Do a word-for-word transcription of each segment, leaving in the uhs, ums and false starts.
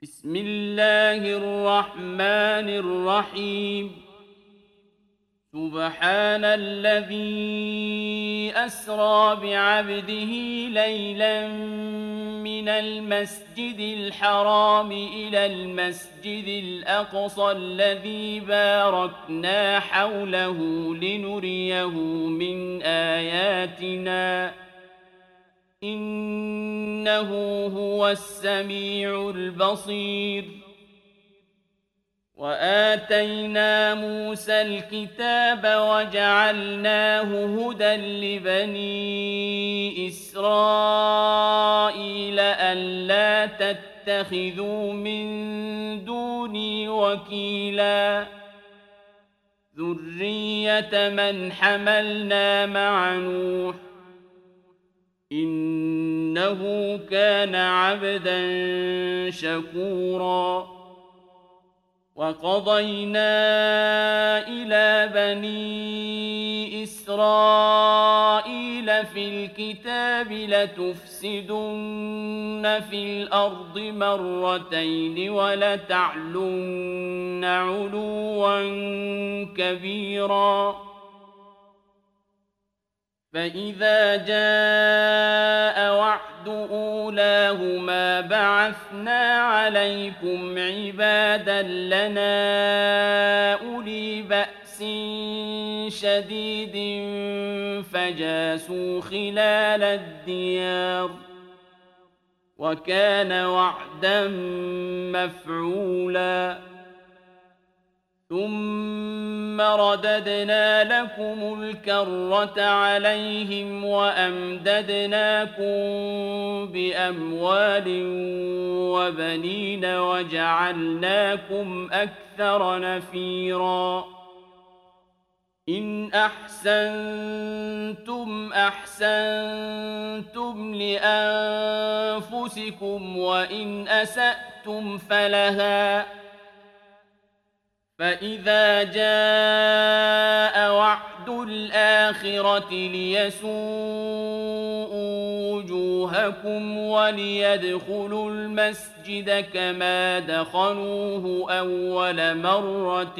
بسم الله الرحمن الرحيم. سبحان الذي أسرى بعبده ليلا من المسجد الحرام إلى المسجد الأقصى الذي باركنا حوله لنريه من آياتنا إنه هو السميع البصير. وآتينا موسى الكتاب وجعلناه هدى لبني إسرائيل ألا تتخذوا من دوني وكيلا ذرية من حملنا مع نوح إنه كان عبدا شكورا. وقضينا إلى بني إسرائيل في الكتاب لتفسدن في الأرض مرتين ولتعلن علوا كبيرا. فإذا جاء وعد أولاهما بعثنا عليكم عبادا لنا أولي بأس شديد فجاسوا خلال الديار وكان وعدا مفعولا. ثم رددنا لكم الكرة عليهم وأمددناكم بأموال وبنين وجعلناكم أكثر نفيرا. إن أحسنتم أحسنتم لأنفسكم وإن أسأتم فلها. فإذا جاء وعد الآخرة ليسوءوا وجوهكم وليدخلوا المسجد كما دخلوه أول مرة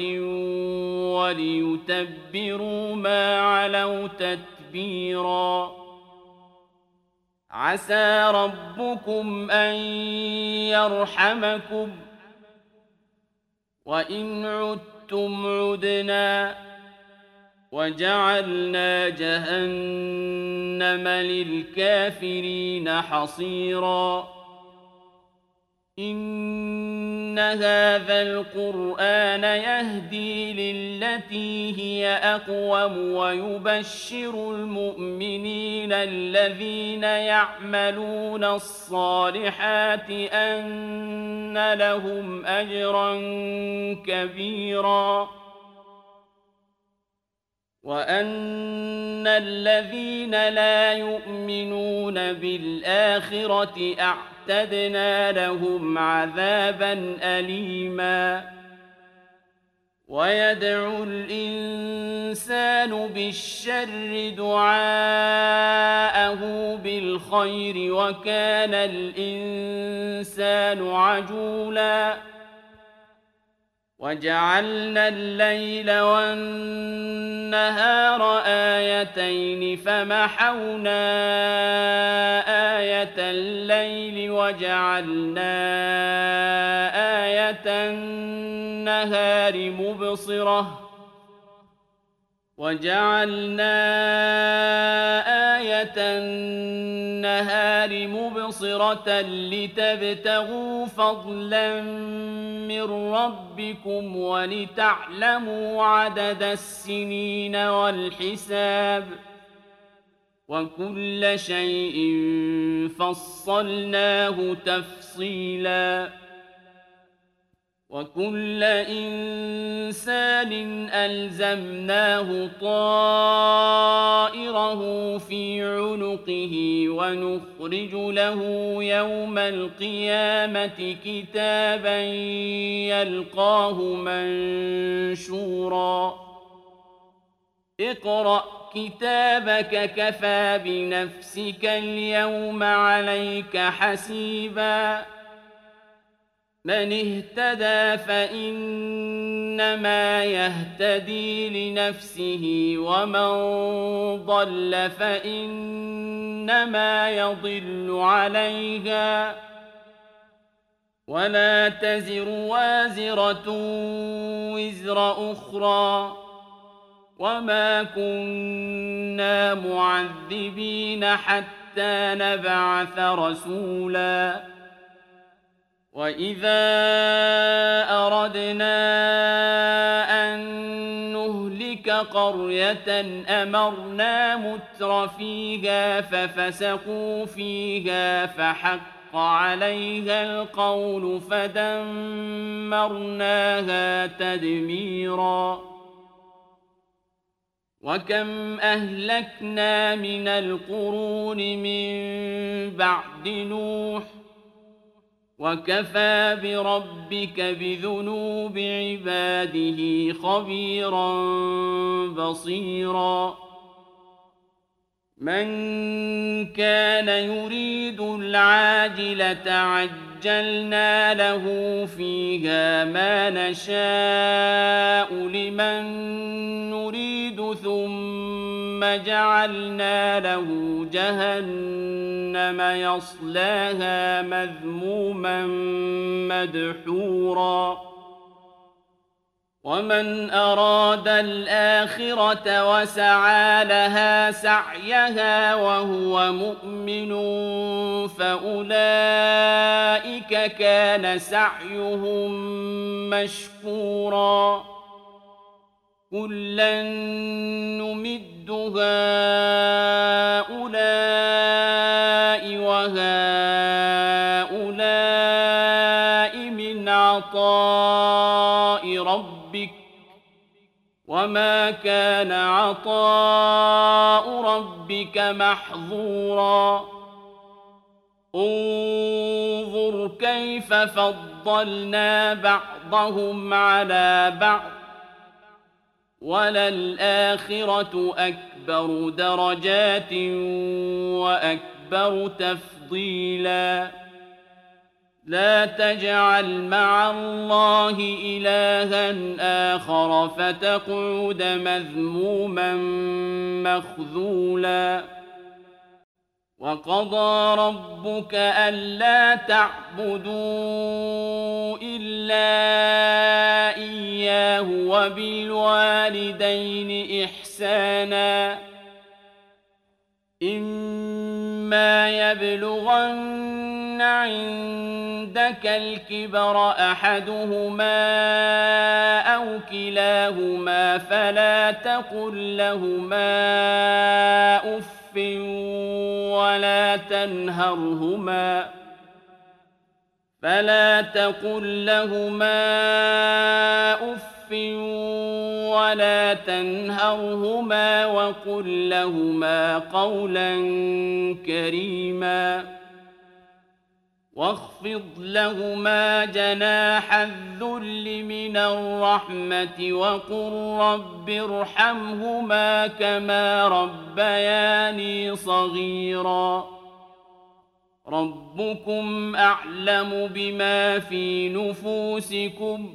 وليتبروا ما علوا تتبيرا. عسى ربكم أن يرحمكم وإن عدتم عدنا وجعلنا جهنم للكافرين حصيرا. إن هذا القرآن يهدي للتي هي أقوم ويبشر المؤمنين الذين يعملون الصالحات أن لهم أجرا كبيرا وأن الذين لا يؤمنون بالآخرة أعتدنا لهم عذابا أليما. ويدعو الإنسان بالشر دعاءه بالخير وكان الإنسان عجولا. وجعلنا الليل والنهار آيتين فمحونا آية الليل وجعلنا آية النهار مبصرة وجعلنا آية النهار مبصرة لتبتغوا فضلا من ربكم ولتعلموا عدد السنين والحساب وكل شيء فصلناه تفصيلا. وكل إنسان ألزمناه طائره في عنقه ونخرج له يوم القيامة كتابا يلقاه منشورا. اقرأ كتابك كفى بنفسك اليوم عليك حسيبا من اهتدى فإنما يهتدي لنفسه ومن ضل فإنما يضل عليها ولا تزر وازرة وزر أخرى وما كنا معذبين حتى نبعث رسولا وإذا أردنا أن نهلك قرية أمرنا متر فيها ففسقوا فيها فحق عليها القول فدمرناها تدميرا وكم أهلكنا من القرون من بعد نوح وكفى بربك بذنوب عباده خبيرا بصيرا من كان يريد العاجلة عجلنا له فيها ما نشاء لمن نريد ثم جعلنا له جهنم يصلاها مذموما مدحورا ومن أراد الآخرة وسعى لها سعيها وهو مؤمن فأولئك كان سعيهم مشكورا كلا نمد هؤلاء وهؤلاء من عطاء ربك وما كان عطاء ربك محظورا انظر كيف فضلنا بعضهم على بعض وللآخرة أكبر درجات وأكبر تفضيلا لا تجعل مع الله إلها آخر فتقعد مذموما مخذولا وقضى ربك ألا تعبدوا إلا إياه وبالوالدين إحسانا إما يبلغن عندك الكبر أحدهما أو كلاهما فلا تقل لهما أف ولا تنهرهما فلا تقل لهما أف ولا تنهرهما وقل لهما قولا كريما واخفض لهما جناح الذل من الرحمة وقل رب ارحمهما كما ربياني صغيرا ربكم أعلم بما في نفوسكم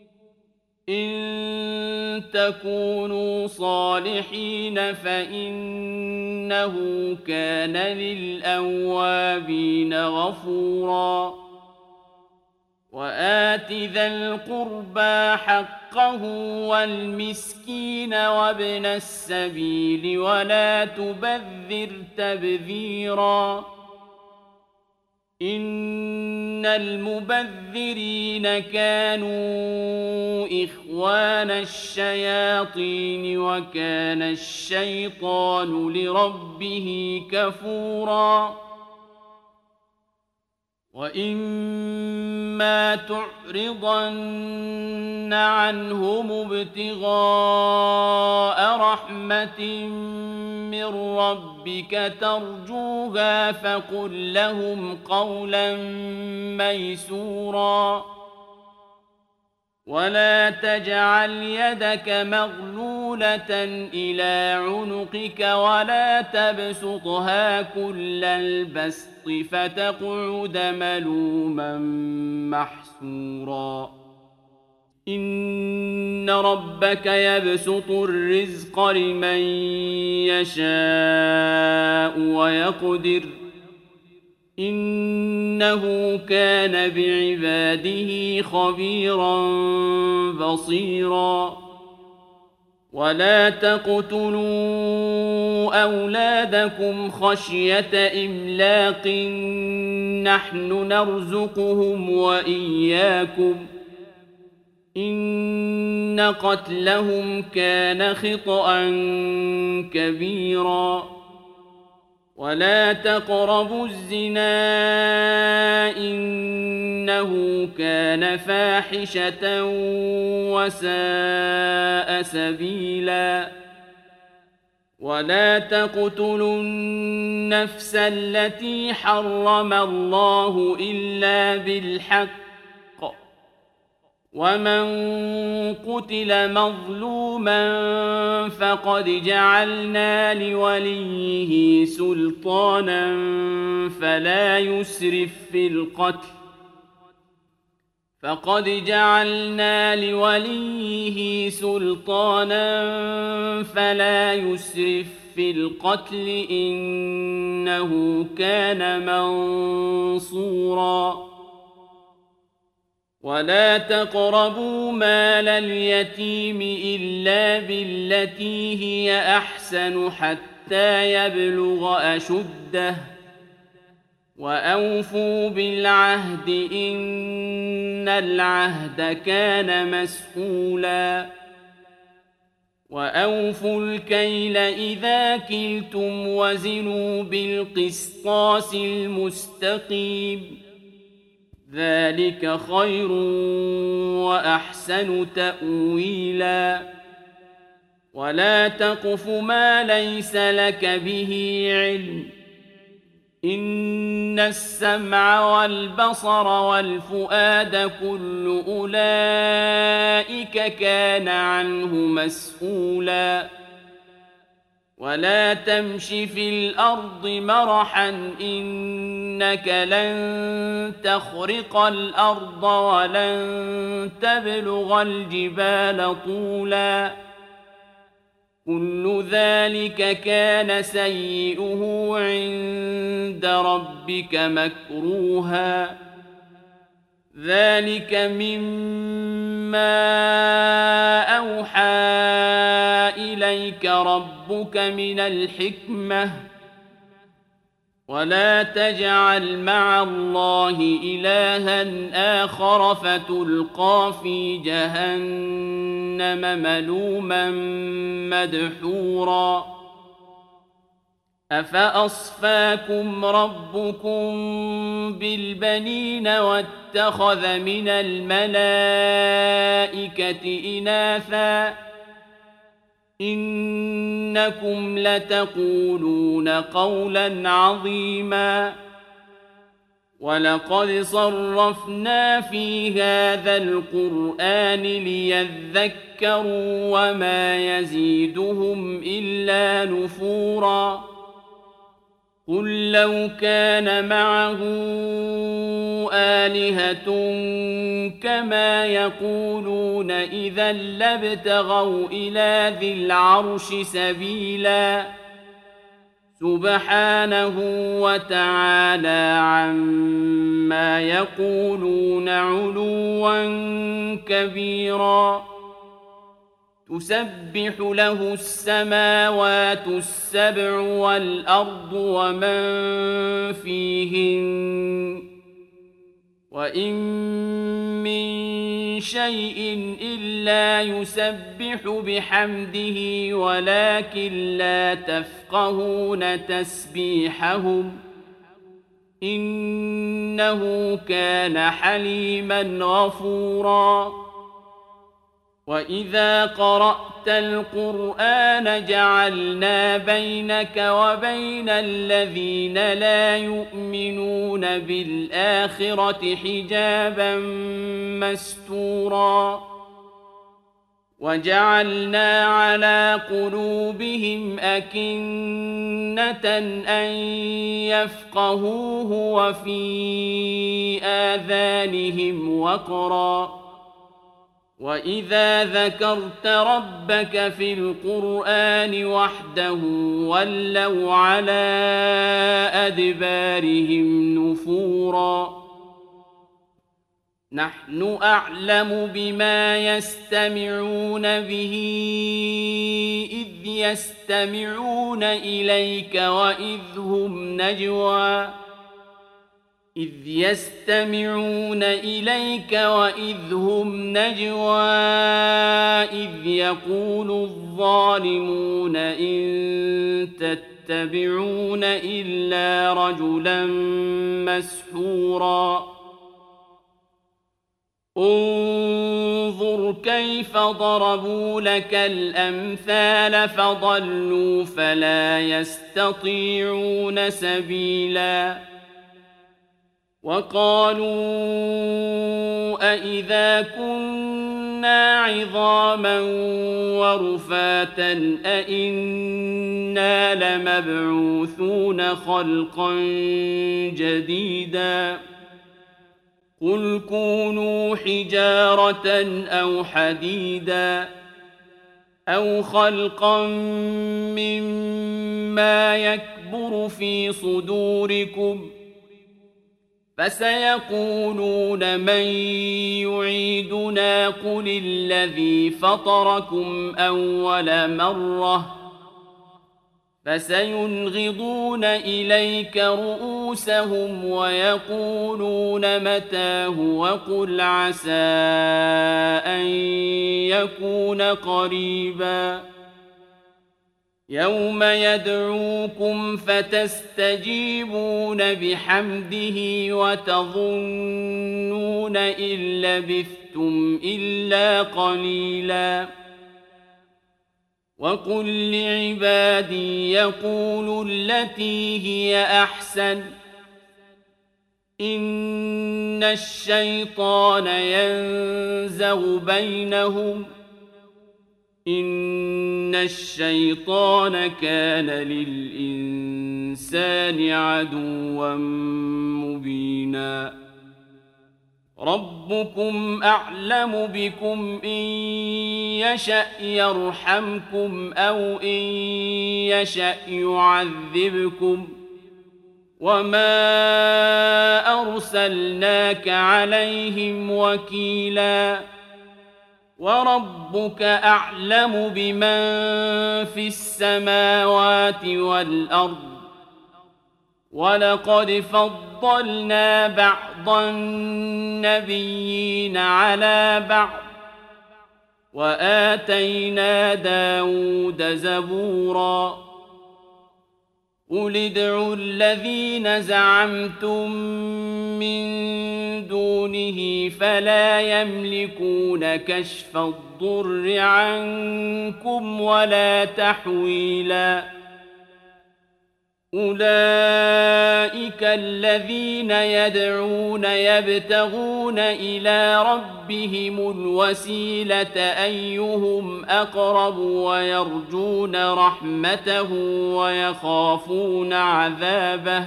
إن تكونوا صالحين فإنه كان للأوابين غفورا وآت ذا القربى حقه والمسكين وابن السبيل ولا تبذر تبذيرا إن المبذرين كانوا إخوان الشياطين وكان الشيطان لربه كفورا وإما تعرضن عنهم ابتغاء رحمة من ربك ترجوها فقل لهم قولا ميسورا ولا تجعل يدك مغلولة إلى عنقك ولا تبسطها كل البسط فتقعد ملوما محسورا إن ربك يبسط الرزق لمن يشاء ويقدر إنه كان بعباده خبيرا بصيرا ولا تقتلوا أولادكم خشية إملاق نحن نرزقهم وإياكم إن قتلهم كان خطأ كبيرا ولا تقربوا الزنا إنه كان فاحشة وساء سبيلا ولا تقتلوا النفس التي حرم الله إلا بالحق ومن قتل مظلوما فقد جعلنا لوليه سلطانا فلا يسرف في القتل فقد جعلنا لوليه سلطانا فلا يسرف في القتل إنه كان منصورا ولا تقربوا مال اليتيم إلا بالتي هي أحسن حتى يبلغ أشده وأوفوا بالعهد إن العهد كان مسؤولا وأوفوا الكيل إذا كلتم وزنوا بالقسطاس المستقيم ذلك خير وأحسن تأويلا ولا تقف ما ليس لك به علم إن السمع والبصر والفؤاد كل أولئك كان عنه مسؤولا ولا تمش في الأرض مرحا إنك لن تخرق الأرض ولن تبلغ الجبال طولا كل ذلك كان سيئه عند ربك مكروها ذلك مما أوحى إليك ربك من الحكمة ولا تجعل مع الله إلها آخر فتلقى في جهنم ملوما مدحورا أفأصفاكم ربكم بالبنين واتخذ من الملائكة إناثا إنكم لتقولون قولا عظيما ولقد صرفنا في هذا القرآن ليذكروا وما يزيدهم إلا نفورا قل لو كان معه آلهة كما يقولون إذا لابتغوا إلى ذي العرش سبيلا سبحانه وتعالى عما يقولون علوا كبيرا تسبح له السماوات السبع والأرض ومن فيهن وإن من شيء إلا يسبح بحمده ولكن لا تفقهون تسبيحهم إنه كان حليما غفورا وإذا قرأت القرآن جعلنا بينك وبين الذين لا يؤمنون بالآخرة حجابا مستورا وجعلنا على قلوبهم أكنة أن يفقهوه وفي آذانهم وقرا وإذا ذكرت ربك في القرآن وحده ولوا على أدبارهم نفورا نحن أعلم بما يستمعون به إذ يستمعون إليك وإذ هم نجوى إذ يستمعون إليك وإذ هم نجوى إذ يقول الظالمون إن تتبعون إلا رجلا مسحورا انظر كيف ضربوا لك الأمثال فضلوا فلا يستطيعون سبيلا وقالوا أإذا كنا عظاما ورفاتا أإنا لمبعوثون خلقا جديدا قل كونوا حجارة أو حديدا أو خلقا مما يكبر في صدوركم فسيقولون من يعيدنا قل الذي فطركم أول مرة فسينغضون إليك رؤوسهم ويقولون متاه وقل عسى أن يكون قريبا يوم يدعوكم فتستجيبون بحمده وتظنون إن لبثتم إلا قليلا وقل لعبادي يقولوا التي هي أحسن إن الشيطان ينزغ بينهم إن الشيطان كان للإنسان عدوا مبينا ربكم أعلم بكم إن يشأ يرحمكم أو إن يشأ يعذبكم وما أرسلناك عليهم وكيلا وربك أعلم بمن في السماوات والأرض ولقد فضلنا بعض النبيين على بعض وآتينا داود زبورا قل ادعوا الذين زعمتم من دونه فلا يملكون كشف الضر عنكم ولا تحويلا أولئك الذين يدعون يبتغون إلى ربهم الوسيلة أيهم أقرب ويرجون رحمته ويخافون عذابه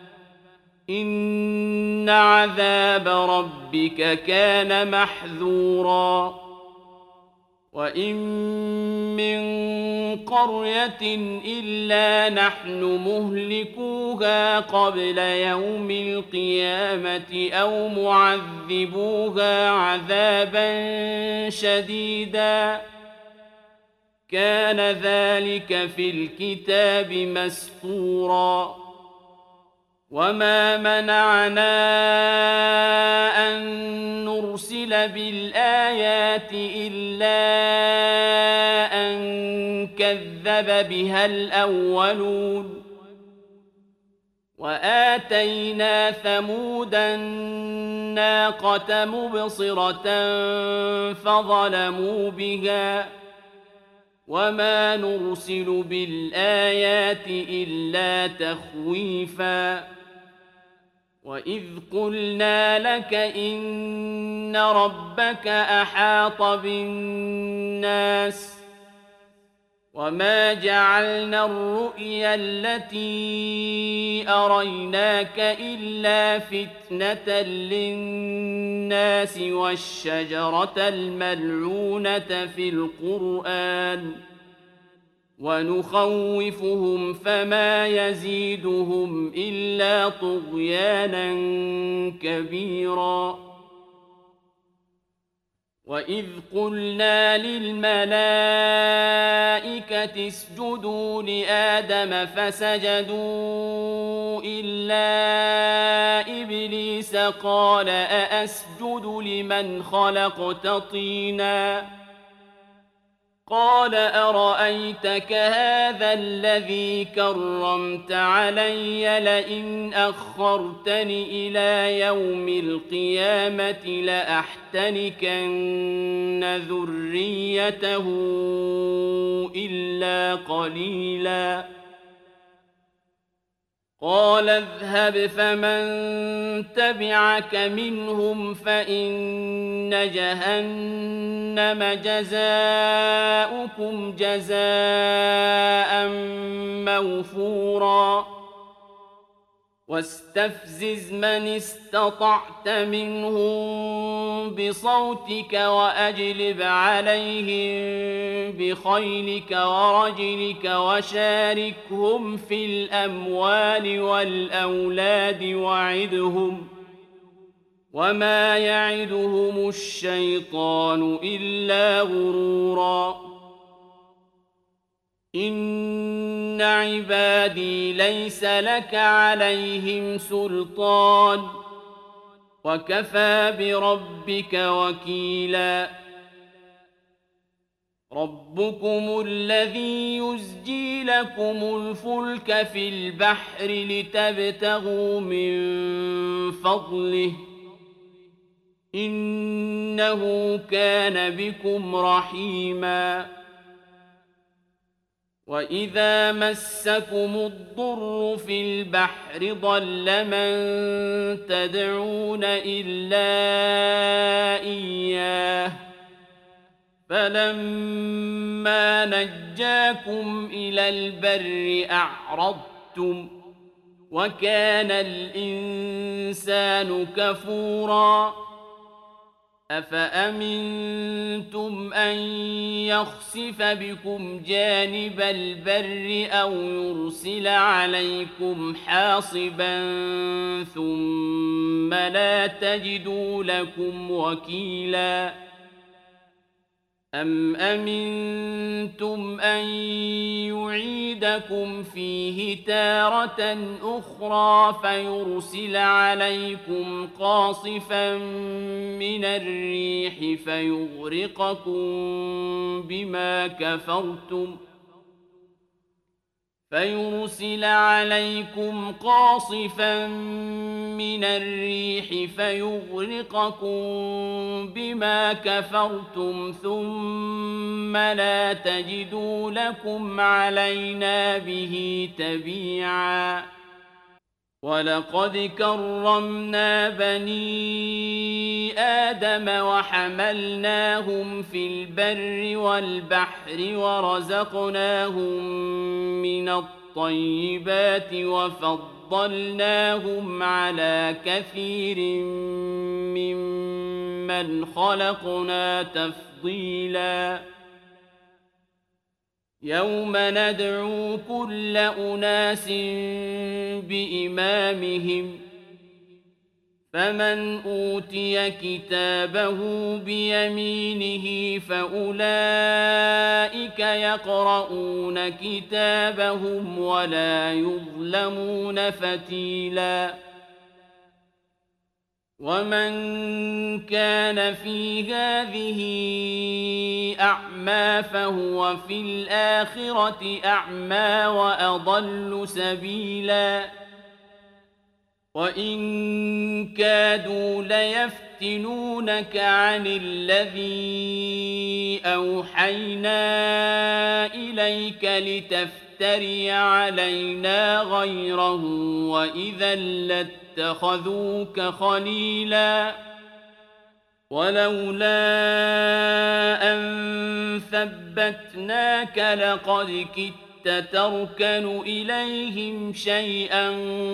إن عذاب ربك كان محذورا وإن من قرية إلا نحن مهلكوها قبل يوم القيامة أو معذبوها عذابا شديدا كان ذلك في الكتاب مسطورا وما منعنا أن نرسل بالآيات إلا أن كذب بها الأولون وآتينا ثمود الناقة مبصرة فظلموا بها وما نرسل بالآيات إلا تخويفا وإذ قلنا لك إن ربك أحاط بالناس وما جعلنا الرؤيا التي أريناك إلا فتنة للناس والشجرة الملعونة في القرآن ونخوفهم فما يزيدهم إلا طغيانا كبيرا وإذ قلنا للملائكة اسجدوا لآدم فسجدوا إلا إبليس قال أأسجد لمن خلقت طيناً قال أرأيتك هذا الذي كرمت علي لئن أخرتني إلى يوم القيامة لأحتنكن ذريته إلا قليلا قال اذهب فمن تبعك منهم فإن جهنم جزاؤكم جزاء موفورا واستفزز من استطعت منهم بصوتك وأجلب عليهم بخيلك ورجلك وشاركهم في الأموال والأولاد وعدهم وما يعدهم الشيطان إلا غرورا إن عبادي ليس لك عليهم سلطان وكفى بربك وكيلا ربكم الذي يزجي لكم الفلك في البحر لتبتغوا من فضله إنه كان بكم رحيما وإذا مسكم الضر في البحر ضل من تدعون إلا إياه فلما نجاكم إلى البر أعرضتم وكان الإنسان كفورا أفأمنتم أن يخسف بكم جانب البر أو يرسل عليكم حاصبا ثم لا تجدوا لكم وكيلا أم أمنتم أن يعيدكم فيه تارة أخرى فيرسل عليكم قاصفا من الريح فيغرقكم بما كفرتم فيرسل عليكم قاصفا من الريح فيغرقكم بما كفرتم ثم لا تجدوا لكم علينا به تبيعا ولقد كرمنا بني آدم وحملناهم في البر والبحر ورزقناهم من الطيبات وفضلناهم على كثير ممن خلقنا تفضيلا يوم ندعو كل أناس بإمامهم فمن أوتي كتابه بيمينه فأولئك يقرؤون كتابهم ولا يظلمون فتيلا ومن كان في هذه أعمى فهو في الآخرة أعمى وأضل سبيلا وإن كادوا ليفتنونك عن الذي أوحينا إليك لتفتن تفتري علينا غيره وإذا لاتخذوك خليلا ولولا أن ثبتناك لقد كدت تركن إليهم شيئا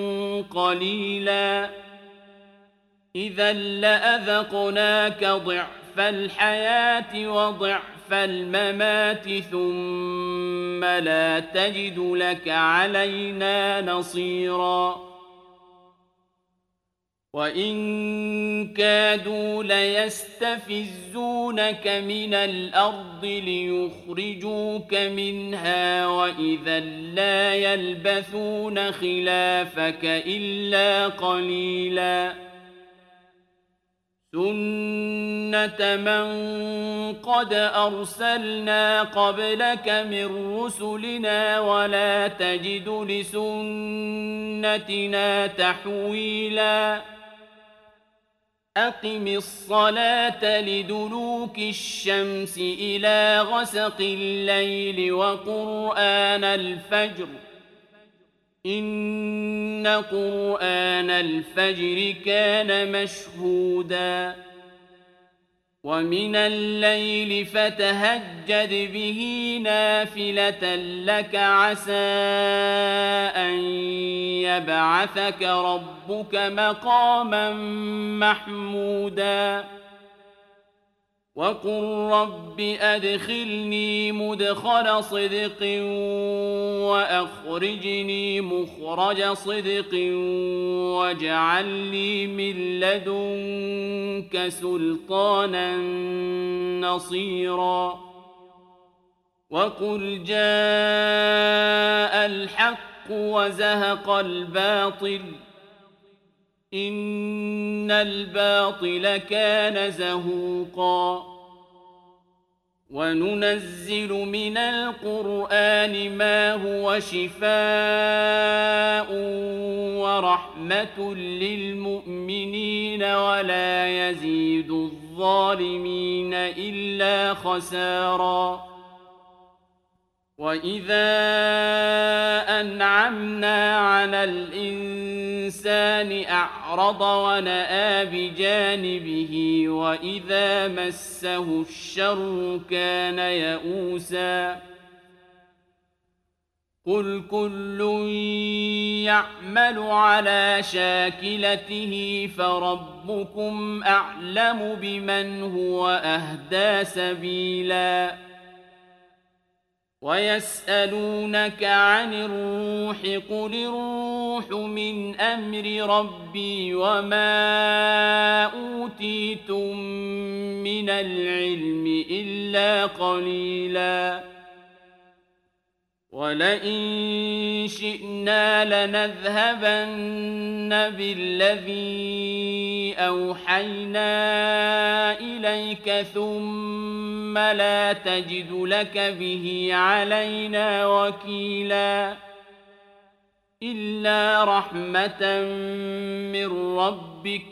قليلا إذا لأذقناك ضعف الحياة وضعف الممات ثم لا تجد لك علينا نصيرا وإن كادوا ليستفزونك من الأرض ليخرجوك منها وإذا لا يلبثون خلافك إلا قليلا سنة من قد أرسلنا قبلك من رسلنا ولا تجد لسنتنا تحويلا أقم الصلاة لدلوك الشمس إلى غسق الليل وقرآن الفجر إن قرآن الفجر كان مشهودا ومن الليل فتهجد به نافلة لك عسى أن يبعثك ربك مقاما محمودا وقل رب أدخلني مدخل صدق وأخرجني مخرج صدق واجعل لي من لدنك سلطانا نصيرا وقل جاء الحق وزهق الباطل إن الباطل كان زهوقا وننزل من القرآن ما هو شفاء ورحمة للمؤمنين ولا يزيد الظالمين إلا خسارا وإذا أنعمنا على الإنسان أعرض ونأى بجانبه وإذا مسه الشر كان يئوسا قل كل يعمل على شاكلته فربكم أعلم بمن هو أهدى سبيلا ويسألونك عن الروح قل الروح من أمر ربي وما أوتيتم من العلم إلا قليلا ولئن شئنا لنذهبن بالذي أوحينا إليك ثم لا تجد لك به علينا وكيلا إلا رحمة من ربك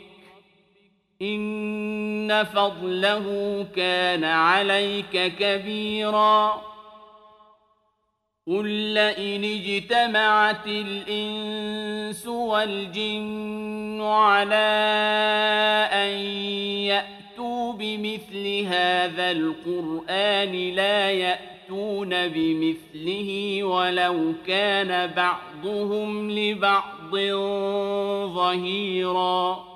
إن فضله كان عليك كبيرا قل لئن اجتمعت الإنس والجن على أن يأتوا بمثل هذا القرآن لا يأتون بمثله ولو كان بعضهم لبعض ظهيرا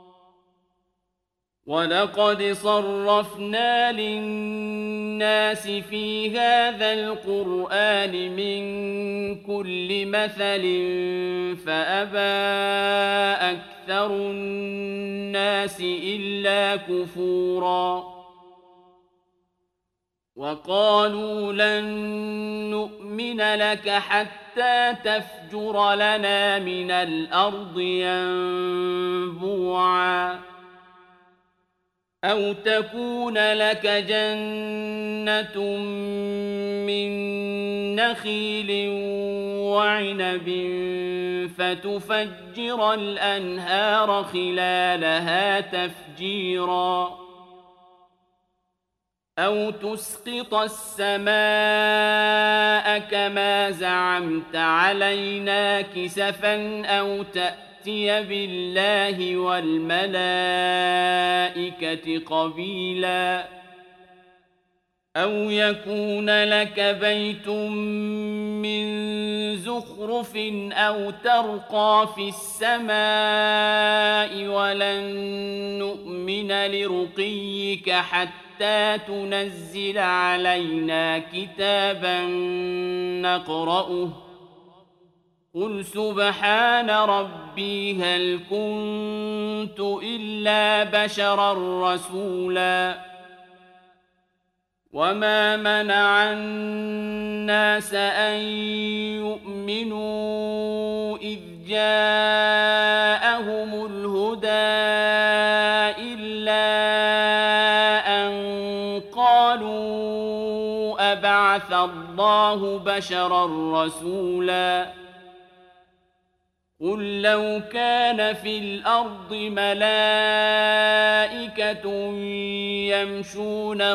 ولقد صرفنا للناس في هذا القرآن من كل مثل فأبى أكثر الناس إلا كفورا وقالوا لن نؤمن لك حتى تفجر لنا من الأرض ينبوعا أو تكون لك جنة من نخيل وعنب فتفجر الأنهار خلالها تفجيرا أو تسقط السماء كما زعمت علينا كسفا أو تأتي بالله والملائكة قبيلا أو يكون لك بيت من زخرف أو ترقى في السماء ولن نؤمن لرقيك حتى تنزل علينا كتابا نقرأه قل سبحان ربي هل كنت إلا بشرا رسولا وما منع الناس أن يؤمنوا إذ جاءهم الهدى إلا أن قالوا أبعث الله بشرا رسولا قل لو كان في الأرض ملائكة يمشون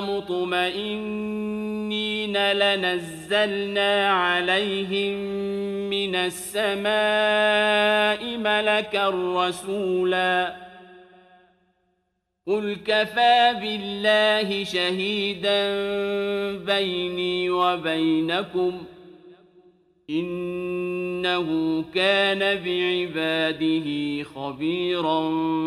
مطمئنين لنزلنا عليهم من السماء ملكا رسولا قل كفى بالله شهيدا بيني وبينكم إنه كان بعباده خبيرا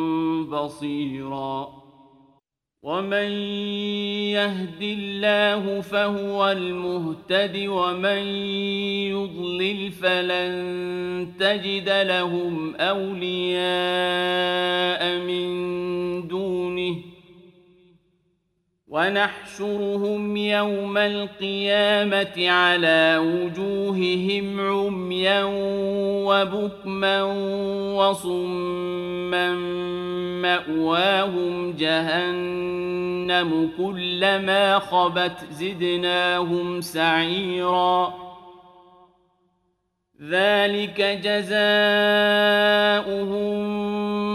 بصيرا ومن يهد الله فهو المهتد ومن يضلل فلن تجد لهم أولياء من دونه ونحشرهم يوم القيامة على وجوههم عميا وبكما وصما مأواهم جهنم كلما خبت زدناهم سعيرا ذلك جزاؤهم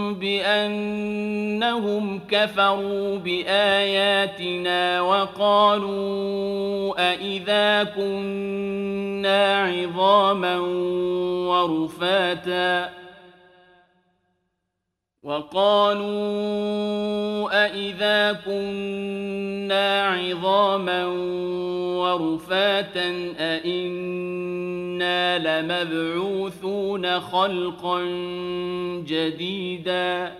بأنهم كفروا بآياتنا وقالوا أإذا كنا عظاما ورفاتا وقالوا أإذا كنا عظاما ورفاتا أإنا لمبعوثون خلقا جديدا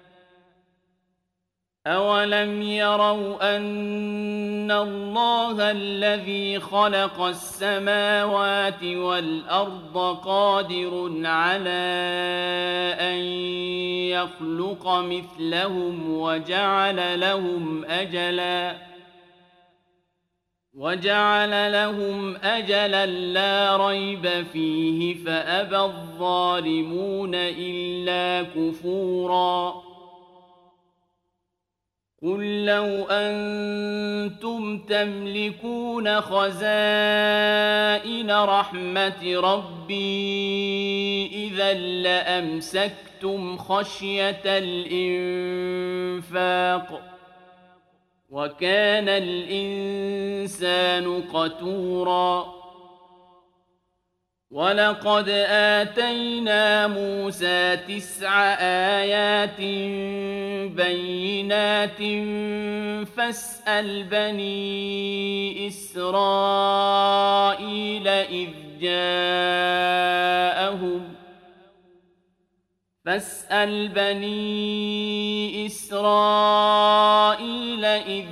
أولم يروا أن الله الذي خلق السماوات والأرض قادر على أن يخلق مثلهم وجعل لهم أجلا وجعل لهم أجلا لا ريب فيه فأبى الظالمون إلا كفورا قل لو أنتم تملكون خزائن رحمة ربي إذا لأمسكتم خشية الإنفاق وكان الإنسان قتورا ولقد آتينا موسى تسع آيات بينات فاسأل بني إسرائيل إذ جاءهم فاسأل بني إسرائيل إذ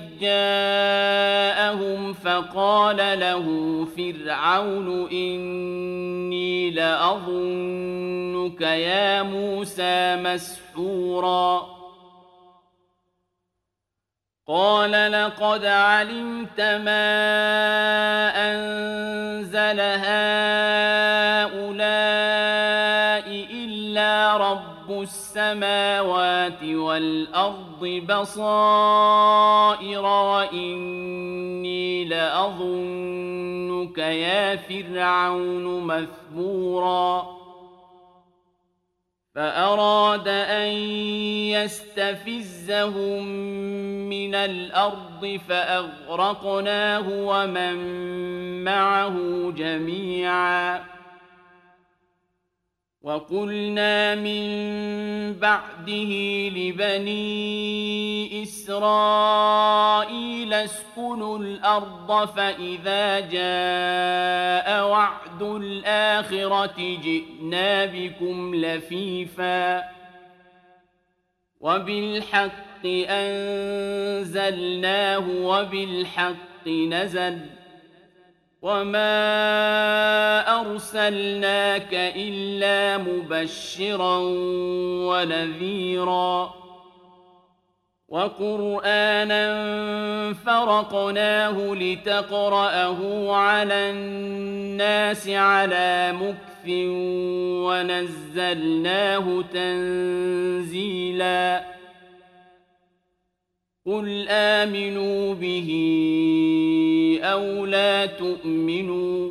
جاءهم فقال له فرعون إني لأظنك يا موسى مسحورا قال لقد علمت ما أنزل هؤلاء إلا رب السماوات والأرض بصائر وإني لأظنك يا فرعون مثبورا فأراد أن يستفزهم من الأرض فأغرقناه ومن معه جميعا. وقلنا من بعده لبني إسرائيل اسكنوا الأرض فإذا جاء وعد الآخرة جئنا بكم لفيفا وبالحق أنزلناه وبالحق نزل وما أرسلناك إلا مبشرا ونذيرا وقرآنا فرقناه لتقرأه على الناس على مكث ونزلناه تنزيلا. قل آمنوا به أو لا تؤمنوا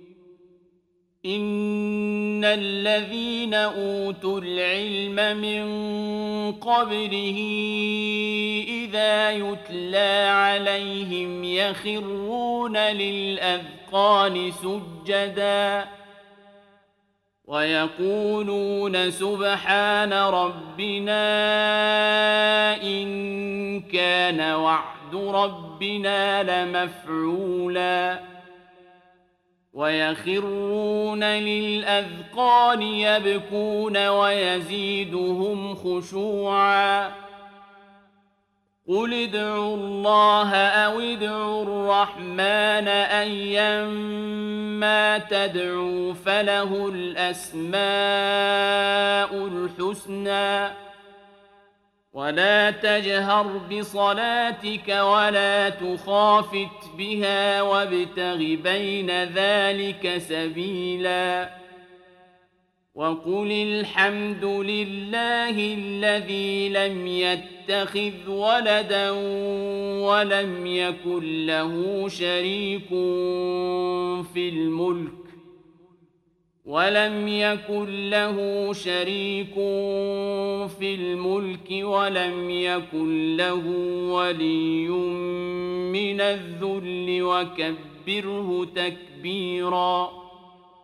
إن الذين أوتوا العلم من قبله إذا يتلى عليهم يخرون للأذقان سجدا ويقولون سبحان ربنا إن كان وعد ربنا لمفعولا ويخرون للأذقان يبكون ويزيدهم خشوعا. قل ادعوا الله أو ادعوا الرحمن أيما تدعوا فله الأسماء الحسنى ولا تجهر بصلاتك ولا تخافت بها وابتغ بين ذلك سبيلا. وقل الحمد لله الذي لم يتخذ ولدا ولم يكن له شريك في الملك ولم يكن له شريك في الملك ولم يكن له ولي من الذل وكبره تكبيرا.